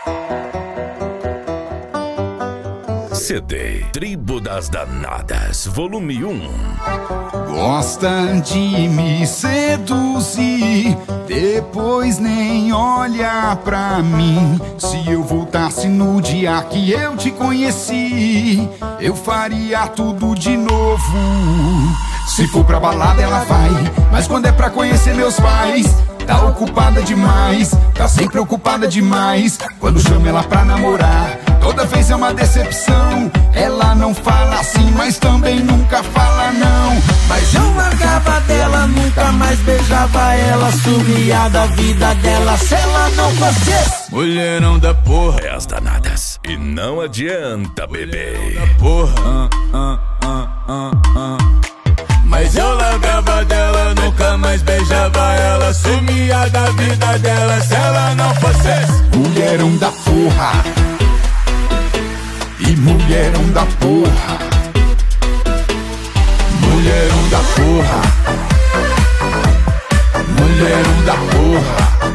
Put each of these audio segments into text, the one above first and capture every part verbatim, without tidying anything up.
C D Tribo das Danadas, volume um. Gosta de me seduzir, depois nem olha pra mim. Se eu voltasse no dia que eu te conheci, eu faria tudo de novo. Se for pra balada ela vai, mas quando é pra conhecer meus pais, tá ocupada demais, tá sempre ocupada demais. Quando chamo ela pra namorar, toda vez é uma decepção. Ela não fala assim, mas também nunca fala não. Mas eu largava dela, nunca mais beijava ela, sumia da vida dela se ela não fosse mulherão da porra. É as danadas e não adianta, bebê. Da porra. Ah, ah, ah, ah, ah. Mas eu largava dela, nunca mais beijava ela, sumia da vida dela se ela não fosse mulherão da porra. E mulherão da porra. Mulherão da porra. Mulherão da porra.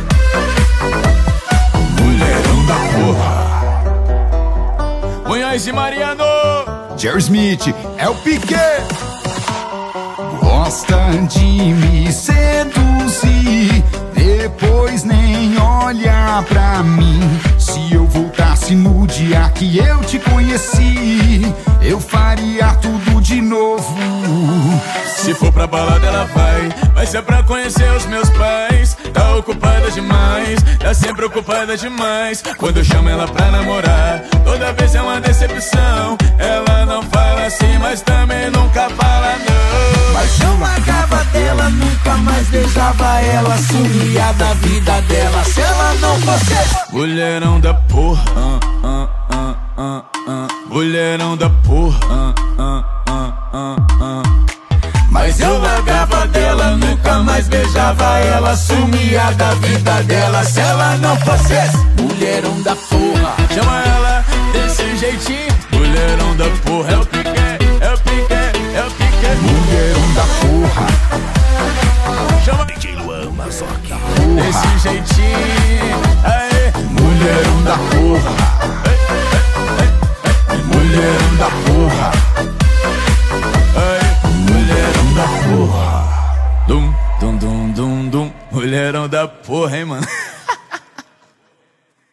Mulherão da porra. Munhoz e Mariano, Jerry Smith, é o Piquet. Gosta de me seduzir, depois nem olha pra mim. Se eu voltasse no dia que eu te conheci, eu faria tudo de novo. Se for pra balada ela vai, vai ser pra conhecer os meus pais. Tá ocupada demais, tá sempre ocupada demais. Quando eu chamo ela pra namorar, toda vez é uma decepção. Ela não fala assim, mas também nunca fala não. Mas eu largava dela, nunca mais beijava ela, sumia da vida dela se ela não fosse mulherão da porra. Ah, ah, ah, ah, ah. Mulherão da porra. Ah, ah, ah, ah, ah. Mas eu largava dela, nunca mais beijava ela, sumia da vida dela se ela não fosse mulherão da porra. Chama ela desse jeitinho, mulherão da porra é o